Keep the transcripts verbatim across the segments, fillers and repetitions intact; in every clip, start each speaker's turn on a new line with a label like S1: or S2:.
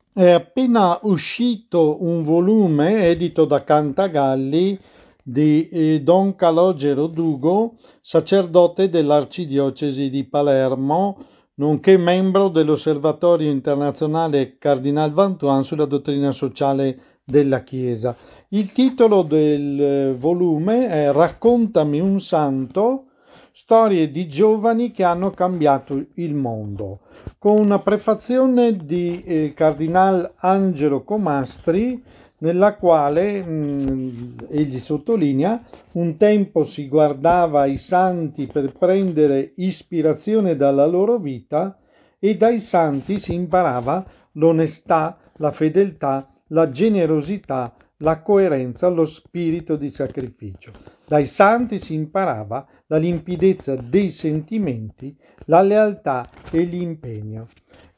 S1: È appena uscito un volume edito da Cantagalli di eh, Don Calogero Dugo, sacerdote dell'Arcidiocesi di Palermo, nonché membro dell'Osservatorio internazionale Cardinal Vantuan sulla dottrina sociale della Chiesa. Il titolo del eh, volume è Raccontami un santo, storie di giovani che hanno cambiato il mondo, con una prefazione di eh, Cardinal Angelo Comastri, nella quale mh, egli sottolinea: un tempo si guardava ai santi per prendere ispirazione dalla loro vita, e dai santi si imparava l'onestà, la fedeltà, la generosità, la coerenza, lo spirito di sacrificio. Dai santi si imparava la limpidezza dei sentimenti, la lealtà e l'impegno.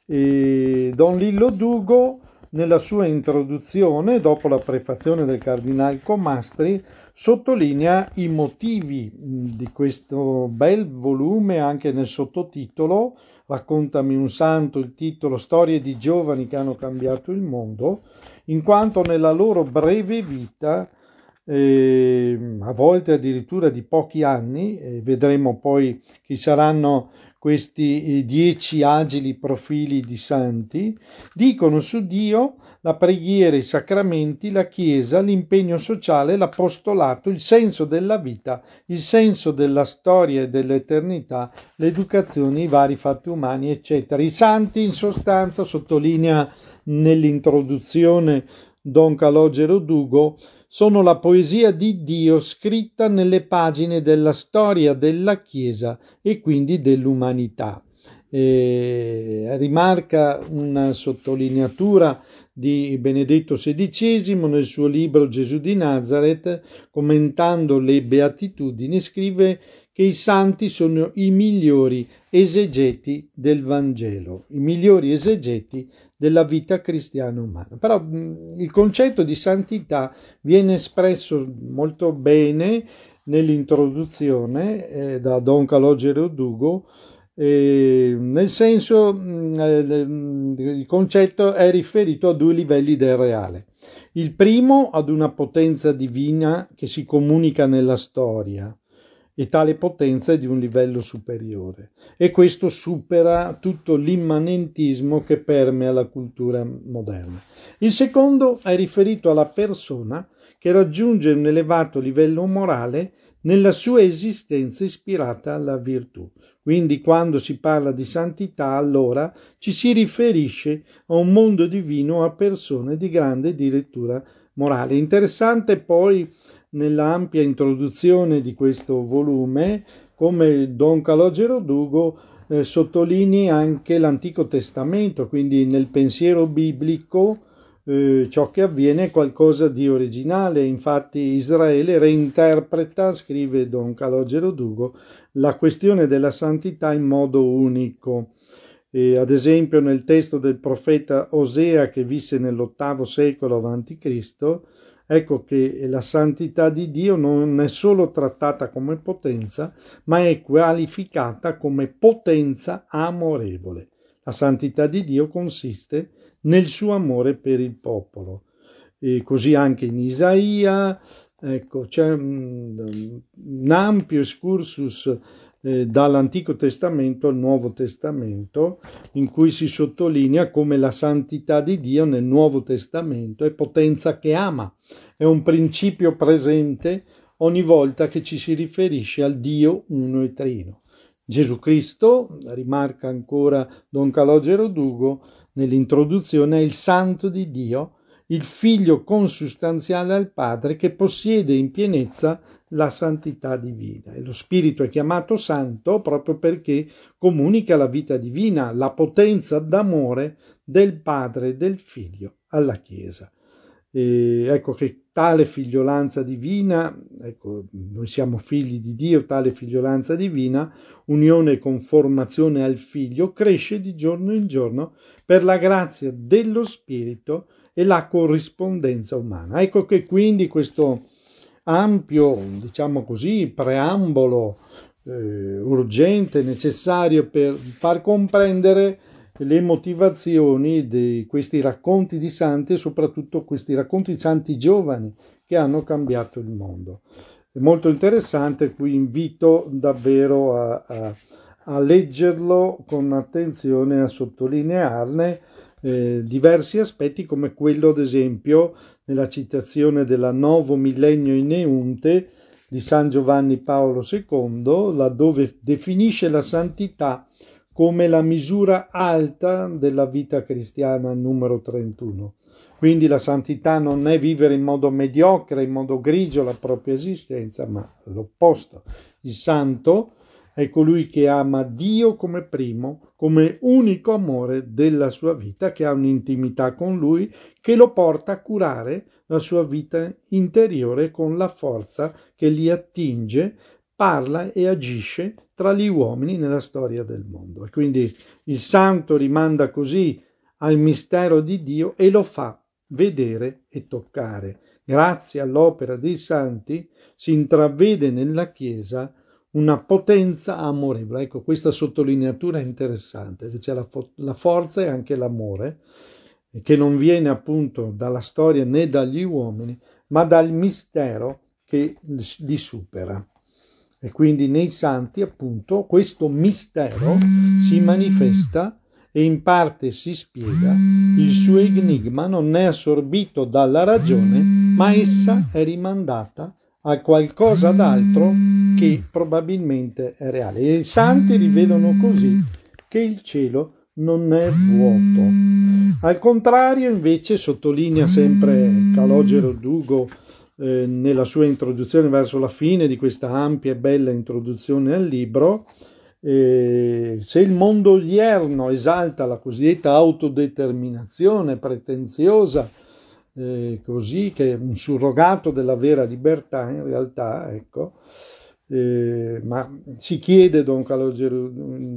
S1: E Don Lillo Dugo, nella sua introduzione, dopo la prefazione del Cardinal Comastri, sottolinea i motivi di questo bel volume anche nel sottotitolo. Raccontami un santo, il titolo Storie di giovani che hanno cambiato il mondo, in quanto nella loro breve vita, eh, a volte addirittura di pochi anni, e vedremo poi chi saranno questi eh, dieci agili profili di santi, dicono su Dio, la preghiera, i sacramenti, la Chiesa, l'impegno sociale, l'apostolato, il senso della vita, il senso della storia e dell'eternità, l'educazione, i vari fatti umani, eccetera. I santi, in sostanza, sottolinea nell'introduzione Don Calogero Dugo, sono la poesia di Dio scritta nelle pagine della storia della Chiesa e quindi dell'umanità. E rimarca una sottolineatura di Benedetto sedicesimo nel suo libro Gesù di Nazareth, commentando le beatitudini, scrive che i santi sono i migliori esegeti del Vangelo, i migliori esegeti della vita cristiana umana. Però mh, il concetto di santità viene espresso molto bene nell'introduzione eh, da Don Calogero Dugo, eh, nel senso mh, eh, il concetto è riferito a due livelli del reale. Il primo ad una potenza divina che si comunica nella storia, e tale potenza è di un livello superiore, e questo supera tutto l'immanentismo che permea la cultura moderna. Il secondo è riferito alla persona che raggiunge un elevato livello morale nella sua esistenza ispirata alla virtù. Quindi quando si parla di santità, allora ci si riferisce a un mondo divino, a persone di grande dirittura morale. Interessante poi nell'ampia introduzione di questo volume come Don Calogero Dugo eh, sottolinei anche l'Antico Testamento, quindi nel pensiero biblico eh, ciò che avviene è qualcosa di originale. Infatti Israele reinterpreta, scrive Don Calogero Dugo, la questione della santità in modo unico. E, ad esempio nel testo del profeta Osea, che visse nell'ottavo secolo avanti Cristo, ecco che la santità di Dio non è solo trattata come potenza, ma è qualificata come potenza amorevole. La santità di Dio consiste nel suo amore per il popolo. E così anche in Isaia, ecco, c'è un, un ampio excursus eh, dall'Antico Testamento al Nuovo Testamento, in cui si sottolinea come la santità di Dio nel Nuovo Testamento è potenza che ama, è un principio presente ogni volta che ci si riferisce al Dio uno e trino. Gesù Cristo, rimarca ancora Don Calogero Dugo nell'introduzione, è il santo di Dio, il figlio consustanziale al Padre, che possiede in pienezza la santità divina. E lo Spirito è chiamato santo proprio perché comunica la vita divina, la potenza d'amore del Padre e del Figlio alla Chiesa. E ecco che tale figliolanza divina, ecco, noi siamo figli di Dio, tale figliolanza divina, unione e conformazione al Figlio, cresce di giorno in giorno per la grazia dello Spirito e la corrispondenza umana. Ecco che quindi questo ampio, diciamo così, preambolo eh, urgente, necessario per far comprendere le motivazioni di questi racconti di santi e soprattutto questi racconti di santi giovani che hanno cambiato il mondo. È molto interessante, qui invito davvero a, a, a leggerlo con attenzione, a sottolinearne eh, diversi aspetti, come quello ad esempio nella citazione della Novo Millennio in Eunte di San Giovanni Paolo secondo, laddove definisce la santità come la misura alta della vita cristiana, numero trentuno. Quindi la santità non è vivere in modo mediocre, in modo grigio la propria esistenza, ma l'opposto. Il santo è colui che ama Dio come primo, come unico amore della sua vita, che ha un'intimità con Lui, che lo porta a curare la sua vita interiore con la forza che li attinge, parla e agisce tra gli uomini nella storia del mondo. E quindi il santo rimanda così al mistero di Dio e lo fa vedere e toccare. Grazie all'opera dei santi si intravede nella Chiesa una potenza amorevole. Ecco, questa sottolineatura è interessante, che c'è la, fo- la forza e anche l'amore, che non viene appunto dalla storia né dagli uomini, ma dal mistero che li supera. E quindi nei santi, appunto, questo mistero si manifesta e in parte si spiega. Il suo enigma non è assorbito dalla ragione, ma essa è rimandata a qualcosa d'altro che probabilmente è reale. E i santi rivelano così che il cielo non è vuoto. Al contrario, invece, sottolinea sempre Calogero Dugo eh, nella sua introduzione verso la fine di questa ampia e bella introduzione al libro, eh, se il mondo odierno esalta la cosiddetta autodeterminazione pretenziosa, eh, così che è un surrogato della vera libertà, in realtà, ecco, eh, ma si chiede, Don Calogero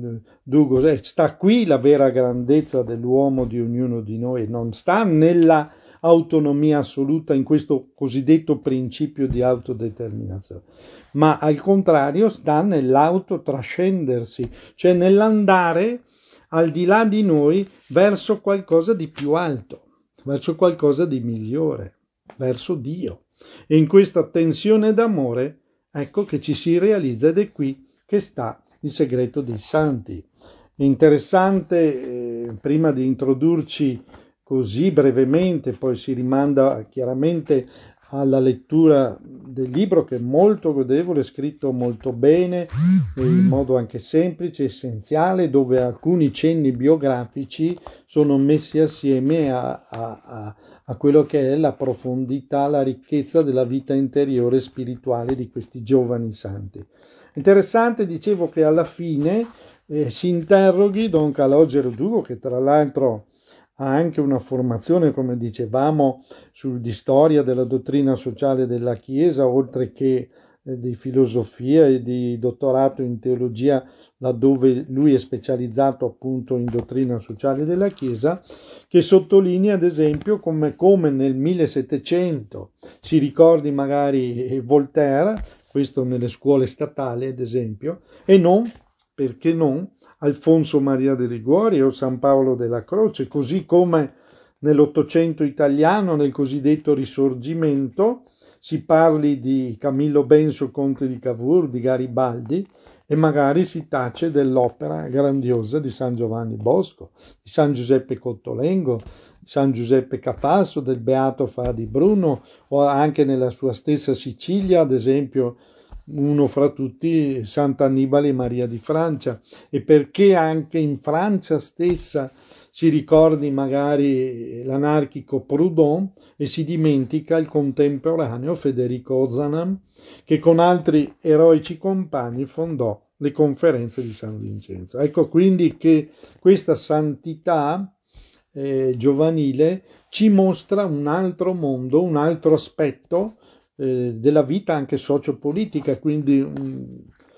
S1: Dugo, eh, sta qui la vera grandezza dell'uomo, di ognuno di noi, non sta nella autonomia assoluta, in questo cosiddetto principio di autodeterminazione, ma al contrario sta nell'autotrascendersi, cioè nell'andare al di là di noi verso qualcosa di più alto, verso qualcosa di migliore, verso Dio. E in questa tensione d'amore, ecco che ci si realizza, ed è qui che sta il segreto dei santi. È interessante, eh, prima di introdurci così brevemente, poi si rimanda chiaramente alla lettura del libro, che è molto godevole, scritto molto bene, in modo anche semplice, essenziale, dove alcuni cenni biografici sono messi assieme a, a, a, a quello che è la profondità, la ricchezza della vita interiore spirituale di questi giovani santi. Interessante, dicevo, che alla fine eh, si interroghi Don Calogero Dugo, che tra l'altro ha anche una formazione, come dicevamo, su, di storia della dottrina sociale della Chiesa, oltre che eh, di filosofia e di dottorato in teologia, laddove lui è specializzato appunto in dottrina sociale della Chiesa, che sottolinea ad esempio come, come nel millesettecento si ricordi magari Voltaire, questo nelle scuole statali ad esempio, e non, perché non, Alfonso Maria de Liguori o San Paolo della Croce, così come nell'Ottocento italiano, nel cosiddetto Risorgimento, si parli di Camillo Benso, conte di Cavour, di Garibaldi, e magari si tace dell'opera grandiosa di San Giovanni Bosco, di San Giuseppe Cottolengo, di San Giuseppe Capasso, del Beato Fra di Bruno, o anche nella sua stessa Sicilia, ad esempio, uno fra tutti, Sant'Annibale Maria di Francia, e perché anche in Francia stessa si ricordi magari l'anarchico Proudhon e si dimentica il contemporaneo Federico Ozanam, che con altri eroici compagni fondò le conferenze di San Vincenzo. Ecco quindi che questa santità eh, giovanile ci mostra un altro mondo, un altro aspetto eh, della vita anche sociopolitica, quindi un,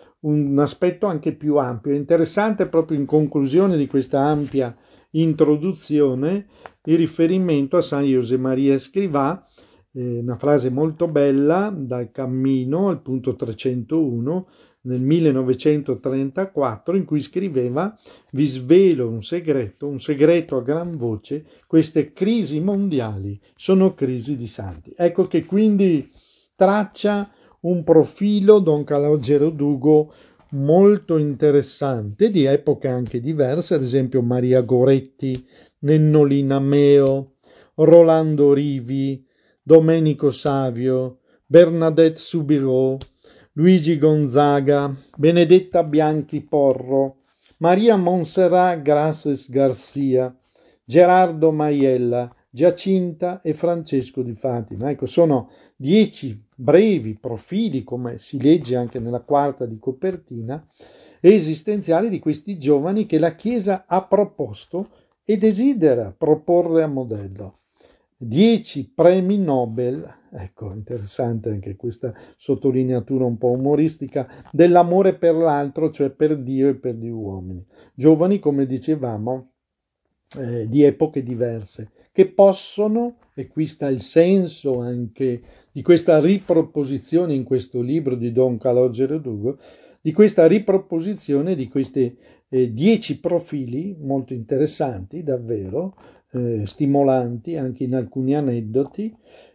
S1: un aspetto anche più ampio. È interessante proprio in conclusione di questa ampia introduzione il riferimento a San Josemaria Escrivà, eh, una frase molto bella dal Cammino al punto trecentouno, nel millenovecentotrentaquattro, in cui scriveva: vi svelo un segreto, un segreto a gran voce, queste crisi mondiali sono crisi di santi. Ecco che quindi traccia un profilo Don Calogero Dugo molto interessante, di epoche anche diverse, ad esempio Maria Goretti, Nennolina Meo, Rolando Rivi, Domenico Savio, Bernadette Soubirous, Luigi Gonzaga, Benedetta Bianchi Porro, Maria Montserrat Grases Garcia, Gerardo Maiella, Giacinta e Francesco di Fatima. Ecco, sono dieci brevi profili, come si legge anche nella quarta di copertina, esistenziali di questi giovani che la Chiesa ha proposto e desidera proporre a modello. Dieci premi Nobel, ecco, interessante anche questa sottolineatura un po' umoristica, dell'amore per l'altro, cioè per Dio e per gli uomini. Giovani, come dicevamo, eh, di epoche diverse, che possono, e qui sta il senso anche di questa riproposizione in questo libro di Don Calogero Dugo, di questa riproposizione di questi eh, dieci profili molto interessanti, davvero, eh, stimolanti anche in alcuni aneddoti,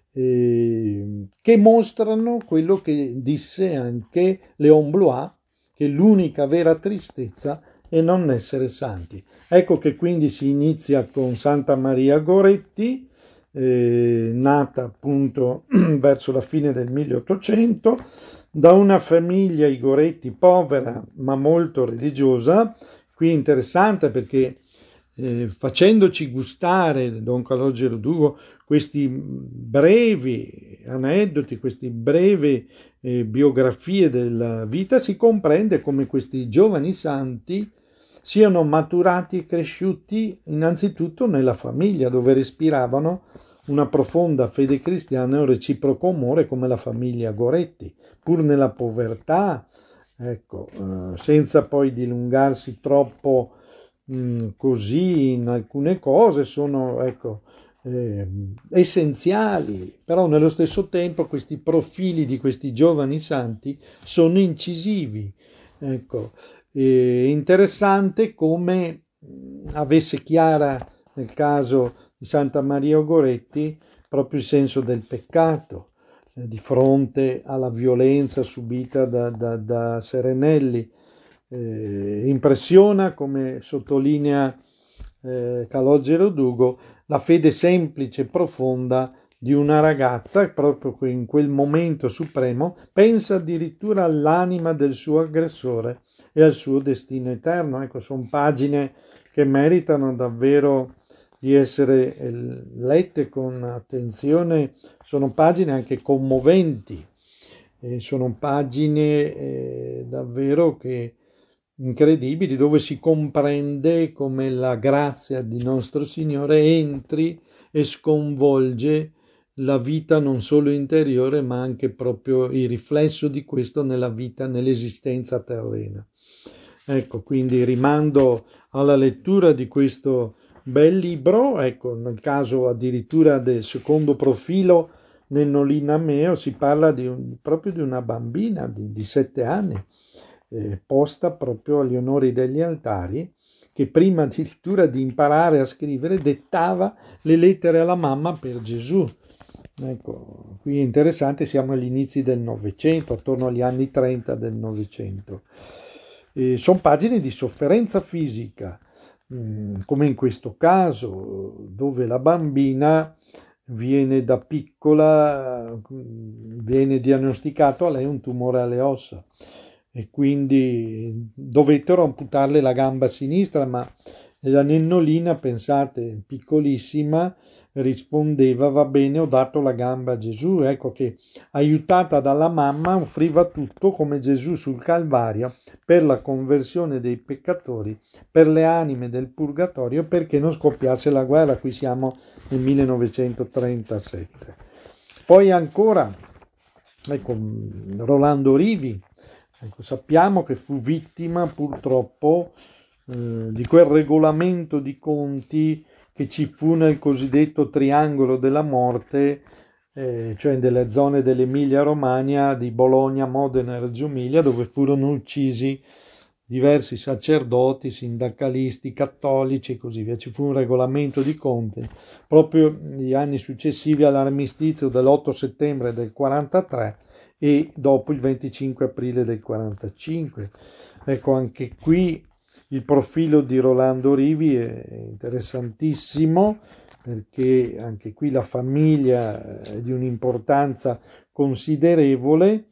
S1: eh, che mostrano quello che disse anche Léon Blois, che l'unica vera tristezza è non essere santi. Ecco che quindi si inizia con Santa Maria Goretti, eh, nata appunto verso la fine del milleottocento, da una famiglia, i Goretti, povera ma molto religiosa. Qui interessante perché eh, facendoci gustare Don Calogero Dugo questi brevi aneddoti, queste brevi eh, biografie della vita, si comprende come questi giovani santi siano maturati e cresciuti innanzitutto nella famiglia, dove respiravano una profonda fede cristiana e un reciproco amore, come la famiglia Goretti, pur nella povertà, ecco, eh, senza poi dilungarsi troppo mh, così in alcune cose, sono, ecco, eh, essenziali, però nello stesso tempo questi profili di questi giovani santi sono incisivi, ecco. È interessante come avesse chiara nel caso di Santa Maria Goretti proprio il senso del peccato eh, di fronte alla violenza subita da, da, da Serenelli. Eh, impressiona, come sottolinea eh, Calogero Dugo, la fede semplice e profonda di una ragazza, proprio in quel momento supremo, pensa addirittura all'anima del suo aggressore e al suo destino eterno. Ecco, sono pagine che meritano davvero di essere lette con attenzione, sono pagine anche commoventi, eh, sono pagine eh, davvero che incredibili, dove si comprende come la grazia di nostro Signore entri e sconvolge la vita non solo interiore, ma anche proprio il riflesso di questo nella vita, nell'esistenza terrena. Ecco, quindi rimando alla lettura di questo bel libro, ecco, nel caso addirittura del secondo profilo, Nennolina Meo, si parla di un, proprio di una bambina di, di sette anni, eh, posta proprio agli onori degli altari, che prima addirittura di imparare a scrivere dettava le lettere alla mamma per Gesù. Ecco, qui è interessante, siamo agli inizi del Novecento, attorno agli anni trenta del Novecento. Eh, sono pagine di sofferenza fisica, mh, come in questo caso, dove la bambina viene da piccola, viene diagnosticato a lei un tumore alle ossa e quindi dovettero amputarle la gamba sinistra, ma la Nennolina, pensate, piccolissima, rispondeva: va bene, ho dato la gamba a Gesù. Ecco che, aiutata dalla mamma, offriva tutto come Gesù sul Calvario per la conversione dei peccatori, per le anime del purgatorio, perché non scoppiasse la guerra. Qui siamo nel millenovecentotrentasette. Poi ancora, ecco, Rolando Rivi, ecco, sappiamo che fu vittima purtroppo eh, di quel regolamento di conti che ci fu nel cosiddetto triangolo della morte, eh, cioè nelle zone dell'Emilia-Romagna, di Bologna, Modena e Reggio Emilia, dove furono uccisi diversi sacerdoti, sindacalisti, cattolici e così via. Ci fu un regolamento di conti proprio negli anni successivi all'armistizio dell'otto settembre del quarantatré e dopo il venticinque aprile del quarantacinque. Ecco, anche qui il profilo di Rolando Rivi è interessantissimo, perché anche qui la famiglia è di un'importanza considerevole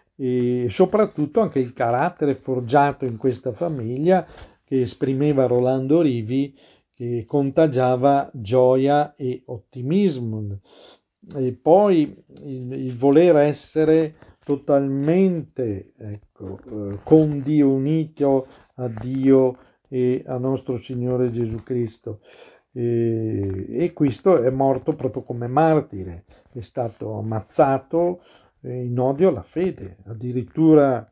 S1: e soprattutto anche il carattere forgiato in questa famiglia che esprimeva Rolando Rivi, che contagiava gioia e ottimismo. E poi il, il voler essere totalmente, ecco, eh, con Dio, unito a Dio e a nostro Signore Gesù Cristo. E, e questo è morto proprio come martire, è stato ammazzato eh, in odio alla fede, addirittura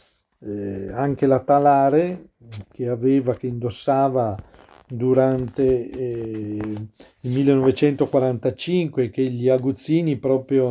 S1: eh, anche la talare che aveva, che indossava durante eh, il millenovecentoquarantacinque, che gli aguzzini proprio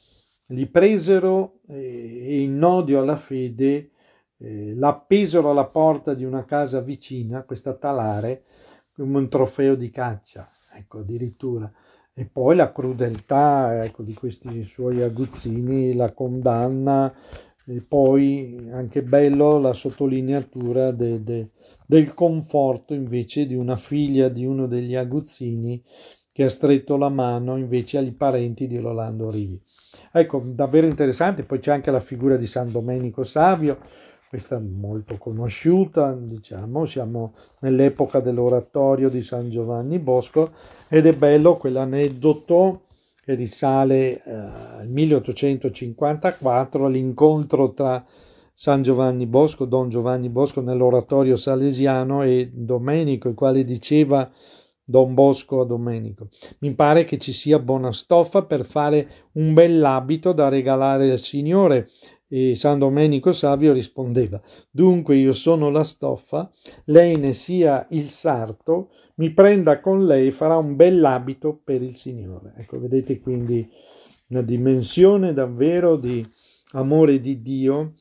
S1: li presero eh, e in odio alla fede eh, l'appesero alla porta di una casa vicina, questa talare, come un trofeo di caccia, ecco, addirittura. E poi la crudeltà, ecco, di questi suoi aguzzini, la condanna, e poi anche bello la sottolineatura de, de, del conforto invece di una figlia di uno degli aguzzini che ha stretto la mano invece agli parenti di Rolando Rivi. Ecco, davvero interessante. Poi c'è anche la figura di San Domenico Savio, questa molto conosciuta, diciamo, siamo nell'epoca dell'oratorio di San Giovanni Bosco ed è bello quell'aneddoto che risale eh, al milleottocentocinquantaquattro, all'incontro tra San Giovanni Bosco, Don Giovanni Bosco nell'oratorio salesiano e Domenico, il quale diceva Don Bosco a Domenico: mi pare che ci sia buona stoffa per fare un bell'abito da regalare al Signore. E San Domenico Savio rispondeva: dunque io sono la stoffa, lei ne sia il sarto, mi prenda con lei, farà un bell'abito per il Signore. Ecco, vedete quindi una dimensione davvero di amore di Dio,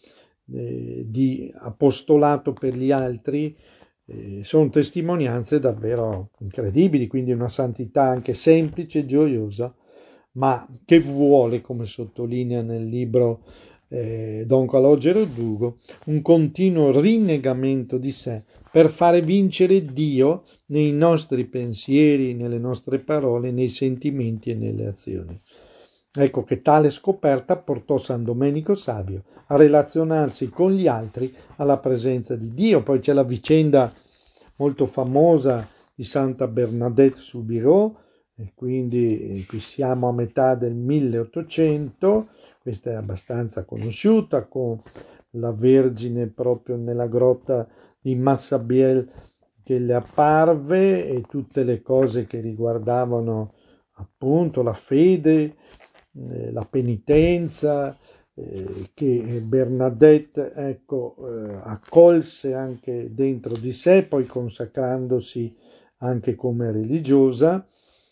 S1: eh, di apostolato per gli altri. Eh, sono testimonianze davvero incredibili, quindi una santità anche semplice, gioiosa, ma che vuole, come sottolinea nel libro eh, Don Calogero Dugo, un continuo rinnegamento di sé per fare vincere Dio nei nostri pensieri, nelle nostre parole, nei sentimenti e nelle azioni. Ecco che tale scoperta portò San Domenico Savio a relazionarsi con gli altri alla presenza di Dio. Poi c'è la vicenda molto famosa di Santa Bernadette Soubirous, e quindi qui siamo a metà del milleottocento, questa è abbastanza conosciuta, con la Vergine proprio nella grotta di Massabielle che le apparve e tutte le cose che riguardavano appunto la fede, eh, la penitenza, eh, che Bernadette ecco, eh, accolse anche dentro di sé, poi consacrandosi anche come religiosa.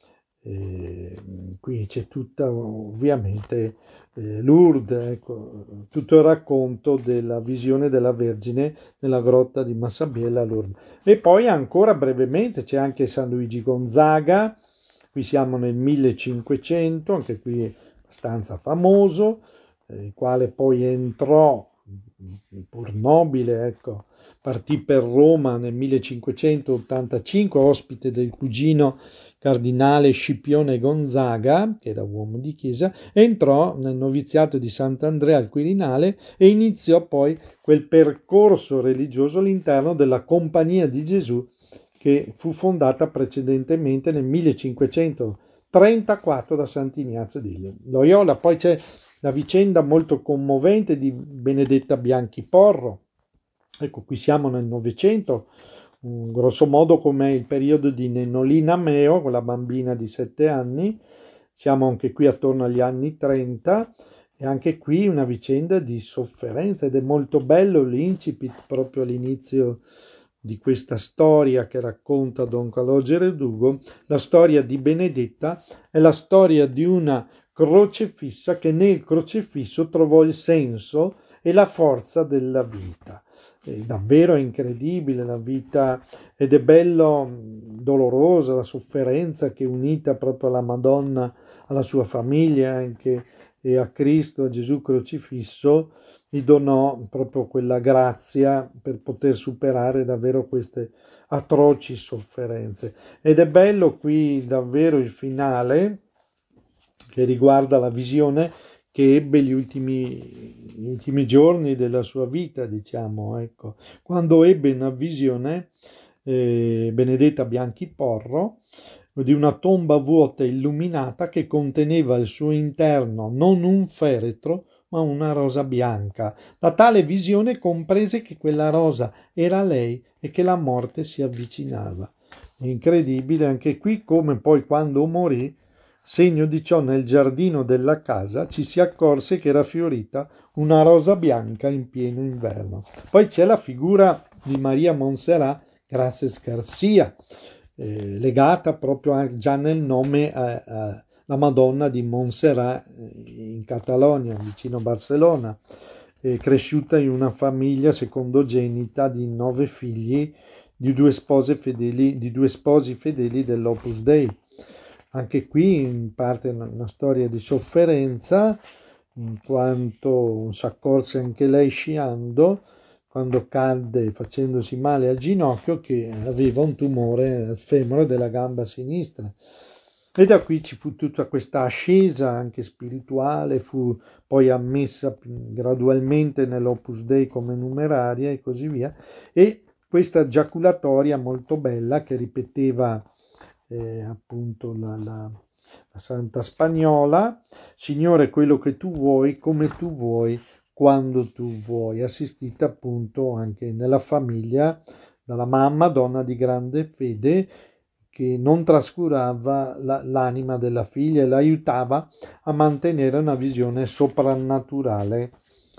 S1: Eh, qui c'è tutta ovviamente eh, Lourdes, ecco, tutto il racconto della visione della Vergine nella grotta di Massabielle a Lourdes. E poi ancora brevemente c'è anche San Luigi Gonzaga, qui siamo nel millecinquecento, anche qui abbastanza famoso, eh, il quale poi entrò, pur nobile, ecco, partì per Roma nel millecinquecentottantacinque, ospite del cugino cardinale Scipione Gonzaga, che era uomo di chiesa, entrò nel noviziato di Sant'Andrea al Quirinale e iniziò poi quel percorso religioso all'interno della Compagnia di Gesù, che fu fondata precedentemente nel millecinquecentotrentaquattro da Sant'Ignazio di Loyola. Poi c'è la vicenda molto commovente di Benedetta Bianchi Porro. Ecco, qui siamo nel Novecento, grosso modo come il periodo di Nennolina Meo, quella bambina di sette anni. Siamo anche qui attorno agli anni trenta e anche qui una vicenda di sofferenza, ed è molto bello l'incipit proprio all'inizio di questa storia che racconta Don Calogero Dugo. La storia di Benedetta è la storia di una crocefissa, che nel crocefisso trovò il senso e la forza della vita. È davvero incredibile la vita, ed è bello, dolorosa la sofferenza che è unita proprio alla Madonna, alla sua famiglia anche, e a Cristo, a Gesù crocifisso, gli donò proprio quella grazia per poter superare davvero queste atroci sofferenze. Ed è bello qui davvero il finale, che riguarda la visione che ebbe gli ultimi, gli ultimi giorni della sua vita, diciamo, ecco, quando ebbe una visione, eh, Benedetta Bianchi Porro, di una tomba vuota e illuminata che conteneva al suo interno non un feretro, ma una rosa bianca. Da tale visione comprese che quella rosa era lei e che la morte si avvicinava. È incredibile anche qui come poi quando morì, segno di ciò nel giardino della casa, ci si accorse che era fiorita una rosa bianca in pieno inverno. Poi c'è la figura di Maria Montserrat Graces Garcia, eh, legata proprio a, già nel nome a, a la Madonna di Montserrat in Catalogna, vicino Barcellona, eh, cresciuta in una famiglia secondogenita di nove figli di due spose fedeli, di due sposi fedeli dell'Opus Dei. Anche qui in parte una, una storia di sofferenza, in quanto si accorse anche lei sciando, quando cadde facendosi male al ginocchio, che aveva un tumore al femore della gamba sinistra. E da qui ci fu tutta questa ascesa anche spirituale, fu poi ammessa gradualmente nell'Opus Dei come numeraria e così via, e questa giaculatoria molto bella che ripeteva eh, appunto la, la, la santa spagnola: Signore, quello che tu vuoi, come tu vuoi, quando tu vuoi, assistita appunto anche nella famiglia dalla mamma, donna di grande fede, che non trascurava la, l'anima della figlia e l'aiutava a mantenere una visione soprannaturale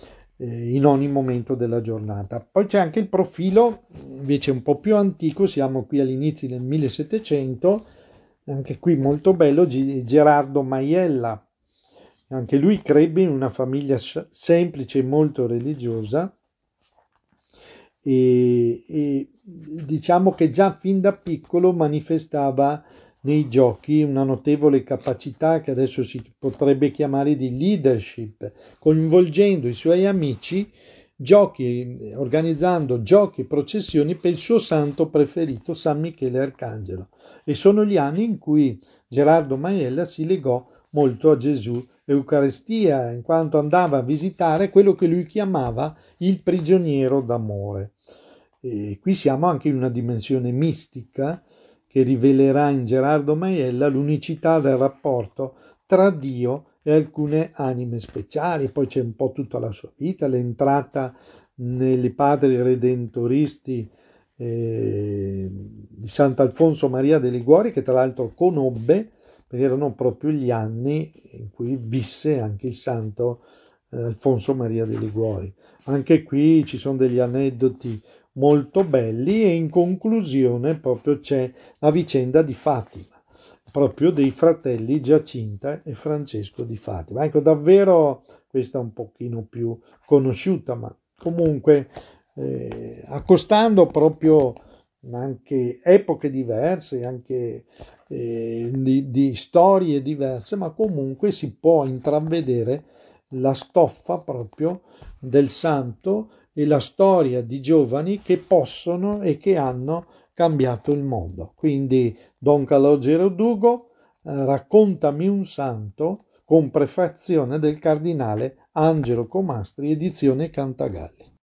S1: eh, in ogni momento della giornata. Poi c'è anche il profilo invece un po' più antico, siamo qui all'inizio del millesettecento, anche qui molto bello, Gerardo Maiella. Anche lui crebbe in una famiglia semplice e molto religiosa, e, e diciamo che già fin da piccolo manifestava nei giochi una notevole capacità che adesso si potrebbe chiamare di leadership, coinvolgendo i suoi amici, giochi, organizzando giochi e processioni per il suo santo preferito, San Michele Arcangelo. E sono gli anni in cui Gerardo Maiella si legò molto a Gesù Eucaristia, in quanto andava a visitare quello che lui chiamava il prigioniero d'amore. E qui siamo anche in una dimensione mistica che rivelerà in Gerardo Maiella l'unicità del rapporto tra Dio e alcune anime speciali. Poi c'è un po' tutta la sua vita, l'entrata nei padri redentoristi eh, di Sant'Alfonso Maria de Liguori, che tra l'altro conobbe, perché erano proprio gli anni in cui visse anche il santo eh, Alfonso Maria de Liguori. Anche qui ci sono degli aneddoti molto belli, e in conclusione proprio c'è la vicenda di Fatima, proprio dei fratelli Giacinta e Francesco di Fatima. Ecco, davvero questa è un pochino più conosciuta, ma comunque eh, accostando proprio anche epoche diverse, anche eh, di, di storie diverse, ma comunque si può intravedere la stoffa proprio del santo e la storia di giovani che possono e che hanno cambiato il mondo. Quindi Don Calogero Dugo, eh, Raccontami un santo, con prefazione del cardinale Angelo Comastri, edizione Cantagalli.